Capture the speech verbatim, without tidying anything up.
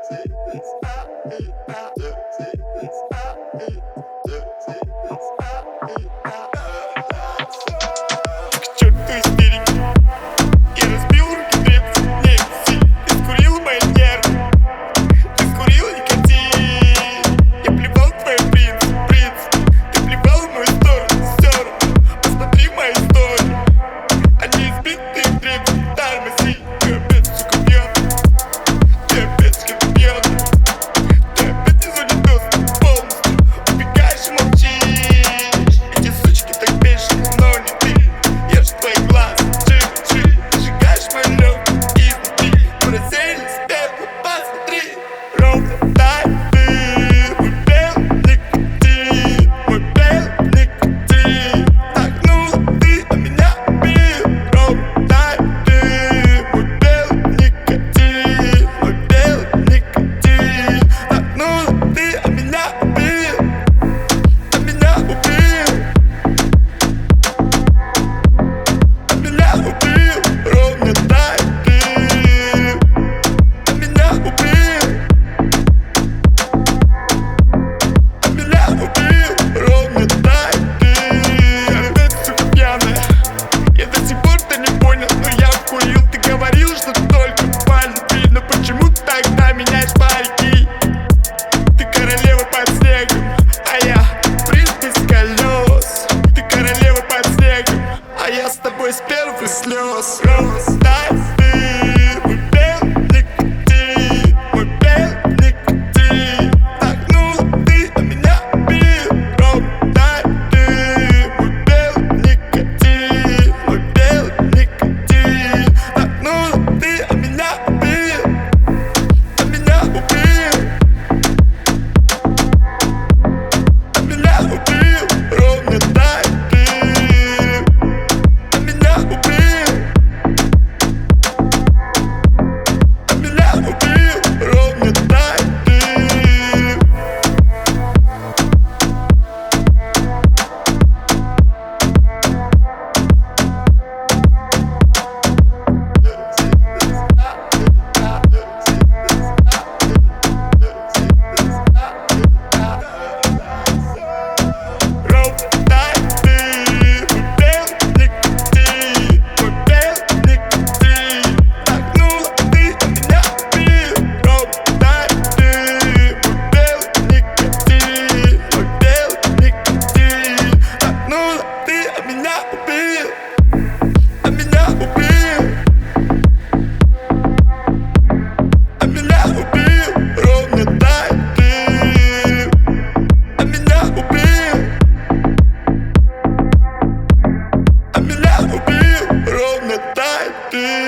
К черту истерики, я разбил руки древца, не сильно. Ты скурил мои нервы, ты скурил никотин. Я плевал в твой принц, принц. Ты плевал в мою сторону, все равно. Посмотри мои истории, они избитые древни, тормози. Ты опять, сука, пьяный, ты опять что-то пьяный. Ты опять из унитаза полностью убегаешь и молчишь. Эти сучки так бешеные, но не ты. Я ж твой глаз, чик-чик. Сжигаешь мой лед изнутри. Мы разделись, первый, посмотри. Ровно так ты, мой белый никотин, мой белый никотин. Так, ну ты, а меня убил. Ровно так ты, мой белый никотин, мой белый никотин. Так, ну ты, а меня убил, а меня убил, а меня убил. Ровно так ты, а меня убил, а меня убил. Ровно так ты. Ты опять, сука, пьяная. Я до сих пор-то не понял, но я курил. Ты говорил, что только по любви, но почему ты тогда меняешь парики? Ты королева под снегом, а я принц без колес. Ты королева под снегом, а я с тобой с первых слез. Роздай ты, мой белый никотин, мой белый никотин. Так, ну ты, а меня убил. Роздай ты, мой белый никотин, мой белый никотин. Так, ну ты, а меня убил, а меня убил, а меня убил. Ровно так ты, а меня убил, а меня убил. Ровно так ты. Ровно так ты, мой белый никотин, мой белый никотин. Так, ну ты, а меня убил. Ровно так ты, мой белый никотин, мой белый никотин. Так, ну ты, а меня убил, а меня убил, а меня убил. Ровно так ты, а меня убил, а меня убил. Ровно так ты.